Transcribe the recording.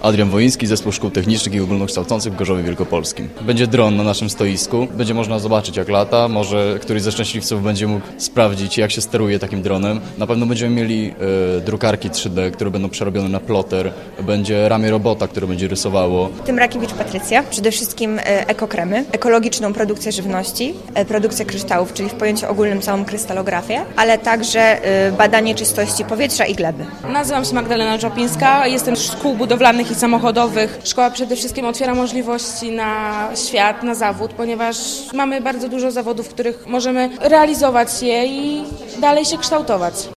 Adrian Woiński, Zespół Szkół Technicznych i Ogólnokształcących w Gorzowie Wielkopolskim. Będzie dron na naszym stoisku, będzie można zobaczyć jak lata, może któryś ze szczęśliwców będzie mógł sprawdzić jak się steruje takim dronem. Na pewno będziemy mieli drukarki 3D, które będą przerobione na ploter, będzie ramię robota, które będzie rysowało. Tymrakiewicz Patrycja, przede wszystkim ekokremy, ekologiczną produkcję żywności, produkcję kryształów, czyli w pojęciu ogólnym całą krystalografię, ale także badanie czystości powietrza i gleby. Nazywam się Magdalena Czopińska, jestem z szkół budowlanych i samochodowych. Szkoła przede wszystkim otwiera możliwości na świat, na zawód, ponieważ mamy bardzo dużo zawodów, w których możemy realizować je i dalej się kształtować.